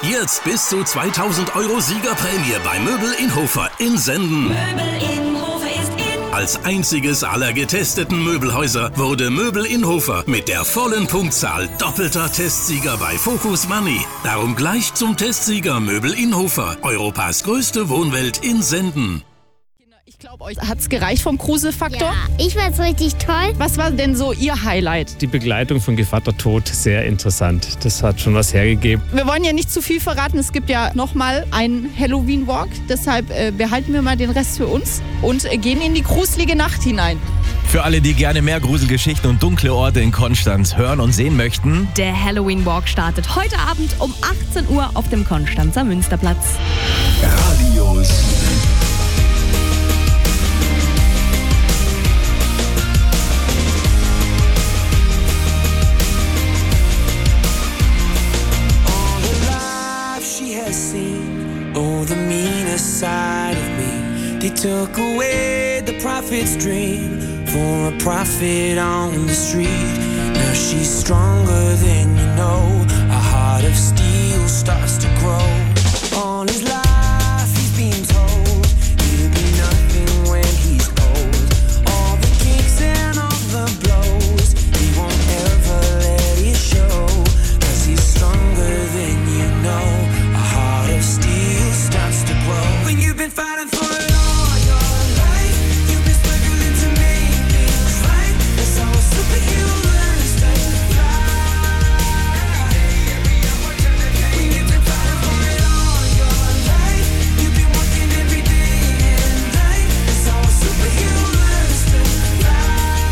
Jetzt bis zu 2000 Euro Siegerprämie bei Möbel in Hofer in Senden. Möbel in Hofer ist in. Als einziges aller getesteten Möbelhäuser wurde Möbel in Hofer mit der vollen Punktzahl doppelter Testsieger bei Focus Money. Darum gleich zum Testsieger Möbel in Hofer, Europas größte Wohnwelt in Senden. Ich glaube, euch hat's gereicht vom Gruselfaktor. Ja, ich fand's richtig toll. Was war denn so Ihr Highlight? Die Begleitung von Gevatter Tod, sehr interessant. Das hat schon was hergegeben. Wir wollen ja nicht zu viel verraten. Es gibt ja nochmal einen Halloween-Walk. Deshalb behalten wir mal den Rest für uns und gehen in die gruselige Nacht hinein. Für alle, die gerne mehr Gruselgeschichten und dunkle Orte in Konstanz hören und sehen möchten. Der Halloween Walk startet heute Abend um 18 Uhr auf dem Konstanzer Münsterplatz. Radio 7. Oh, the meanest side of me. They took away the prophet's dream for a prophet on the street. Now she's stronger than you know. A heart of steel starts to grow. All his life he's been told he'll be nothing when he's old. All the kicks and all the blows, he won't ever let it show. 'Cause he's stronger than you know. A heart of steel starts to grow. When you've been fighting for it all your life, you've been struggling to make things right. That's how a superhero learns to fly. When you've been fighting for it all your life, you've been working every day and night. That's how a superhero learns to fly.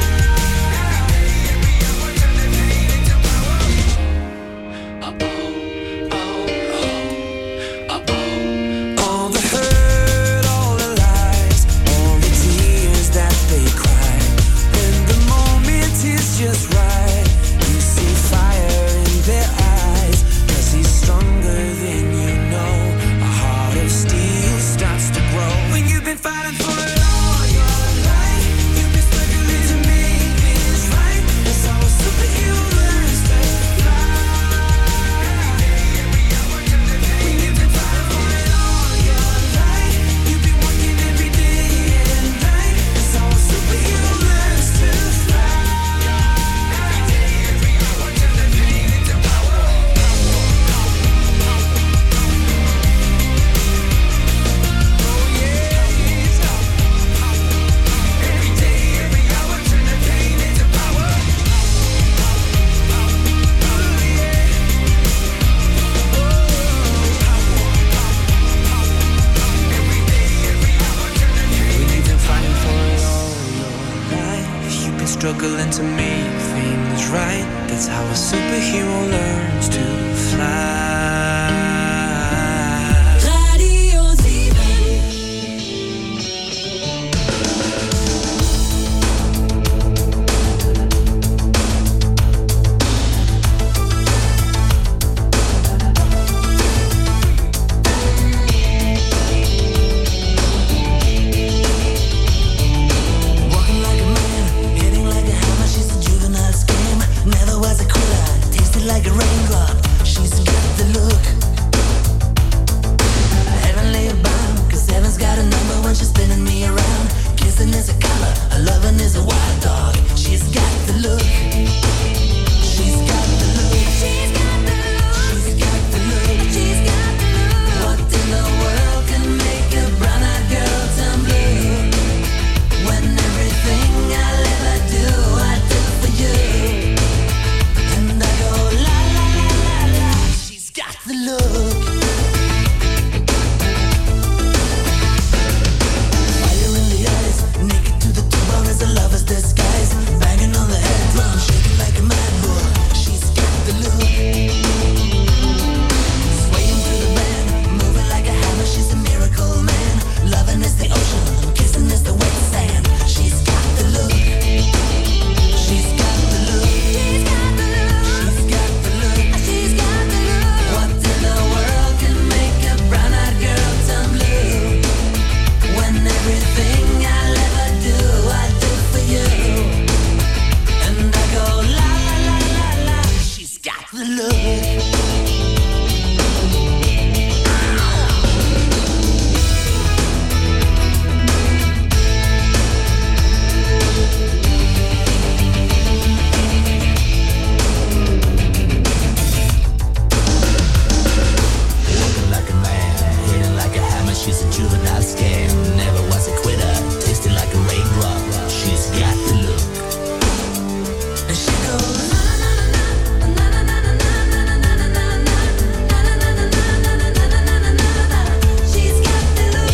All the hurt, all the lies, all the tears that they cry. When the moment is just right, you see fire in their eyes. 'Cause he's stronger than you know. A heart of steel starts to grow. When you've been fighting for it all your life, you've been struggling to make things right. That's how a superhero learns to fly. When you've been fighting for it all your life, you've been working every day and night. That's how a superhero learns to fly. Every day, every hour, turn the pain into power. Oh yeah, every day, every hour, turn the pain into power. When you've been fighting for it all your life, you've been struggling to make things right. That's how a superhero learns to fly. Radio 7. Walking like a man, hitting like a hammer. She's a juvenile scam. Never was a quitter, tasted like a raindrop. She's got the look. Heavenly bound, 'cause heaven's got a number when she's spinning me around. Kissing is a color, her loving is a wild dog. She's got the look. She's got the look. She's got the look. She's got the look. She's got the look. What in the world can make a brown-eyed girl turn blue? When everything I'll ever do, I do for you. And I go la la la la la. She's got the look. Fire in the eyes, naked to the bone as a lover's disguise. Banging on the head drum, shaking like a mad bull. She's got the look. Swaying through the band, moving like a hammer. She's a miracle man. Loving is the ocean, kissing is the wet sand. She's got the look. She's got the look. She's got the look. She's got the look. She's got the look. What in the world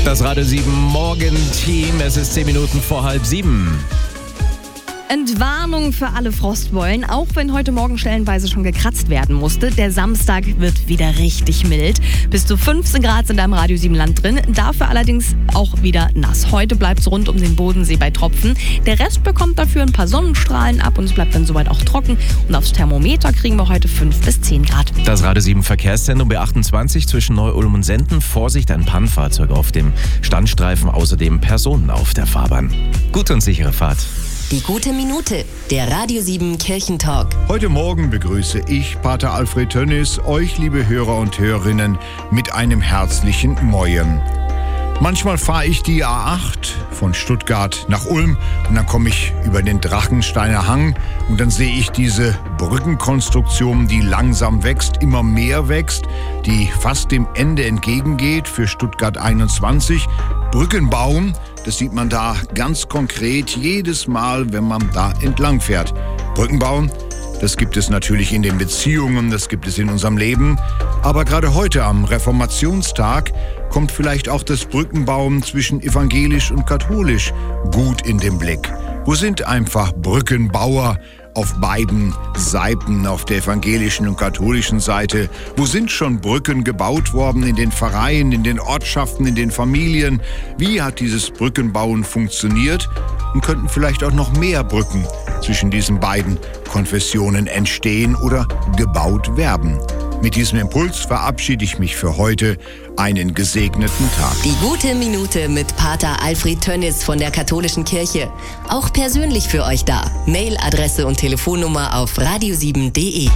Das Radio 7 Morgenteam, es ist 10 Minuten vor 6:30. Entwarnung für alle Frostbeulen, auch wenn heute Morgen stellenweise schon gekratzt werden musste. Der Samstag wird wieder richtig mild. Bis zu 15 Grad sind da im Radio 7 Land drin, dafür allerdings auch wieder nass. Heute bleibt es rund um den Bodensee bei Tropfen. Der Rest bekommt dafür ein paar Sonnenstrahlen ab und es bleibt dann soweit auch trocken. Und aufs Thermometer kriegen wir heute 5 bis 10 Grad. Das Radio 7 Verkehrszentrum B28 zwischen Neu-Ulm und Senden. Vorsicht, ein Pannenfahrzeug auf dem Standstreifen, außerdem Personen auf der Fahrbahn. Gute und sichere Fahrt. Die gute Minute, der Radio 7 Kirchentalk. Heute Morgen begrüße ich, Pater Alfred Tönnis, euch, liebe Hörer und Hörerinnen, mit einem herzlichen Moin. Manchmal fahre ich die A8 von Stuttgart nach Ulm und dann komme ich über den Drachensteiner Hang und dann sehe ich diese Brückenkonstruktion, die langsam wächst, immer mehr wächst, die fast dem Ende entgegengeht für Stuttgart 21. Brückenbauen, das sieht man da ganz konkret jedes Mal, wenn man da entlang fährt. Brückenbauen, das gibt es natürlich in den Beziehungen, das gibt es in unserem Leben. Aber gerade heute am Reformationstag kommt vielleicht auch das Brückenbauen zwischen evangelisch und katholisch gut in den Blick. Wo sind einfach Brückenbauer auf beiden Seiten, auf der evangelischen und katholischen Seite? Wo sind schon Brücken gebaut worden in den Pfarreien, in den Ortschaften, in den Familien? Wie hat dieses Brückenbauen funktioniert? Und könnten vielleicht auch noch mehr Brücken zwischen diesen beiden Konfessionen entstehen oder gebaut werden? Mit diesem Impuls verabschiede ich mich für heute. Einen gesegneten Tag. Die gute Minute mit Pater Alfred Tönnis von der Katholischen Kirche. Auch persönlich für euch da. Mailadresse und Telefonnummer auf radio7.de.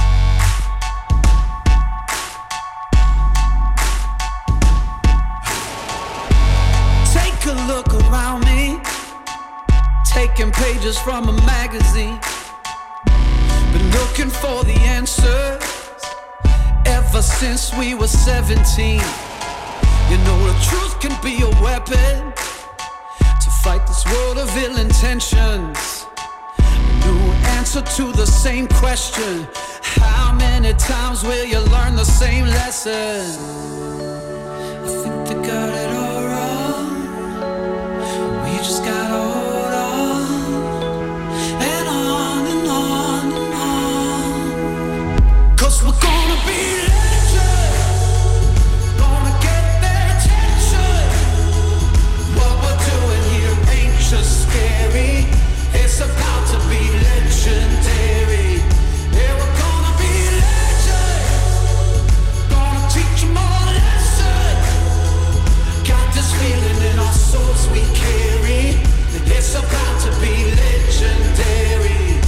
Take a look around me, taking pages from a magazine. Been looking for the answers ever since we were 17. You know the truth can be a weapon to fight this world of ill intentions. A new answer to the same question. How many times will you learn the same lesson? I think they got it all wrong. We just gotta hold on and on and on and on. 'Cause we're gonna be legends, gonna get their attention. What we're doing here ain't just scary, it's about to be legendary. Yeah, we're gonna be legends, gonna teach them all a lesson. Got this feeling in our souls we carry, it's about to be legendary.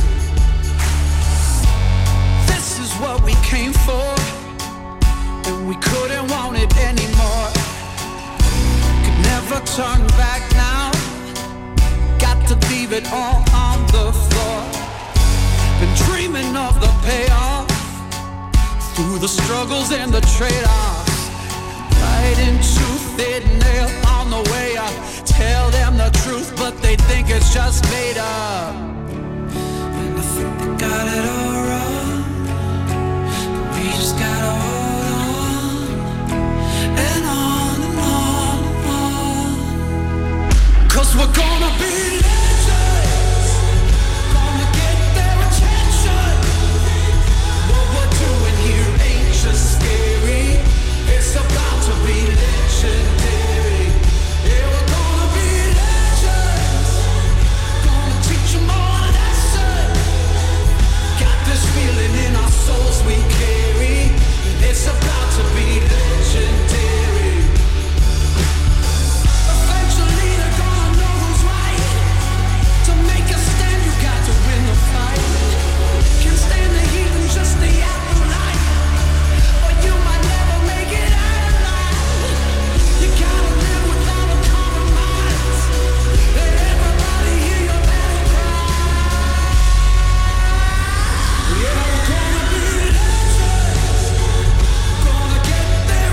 This is what we came for, and we couldn't want it anymore. Could never turn back now, got to leave it all on the floor. Been dreaming of the payoff, through the struggles and the trade-offs. Right into thin nail on the way up. Tell them the truth, but they think it's just made up. And I think they got it all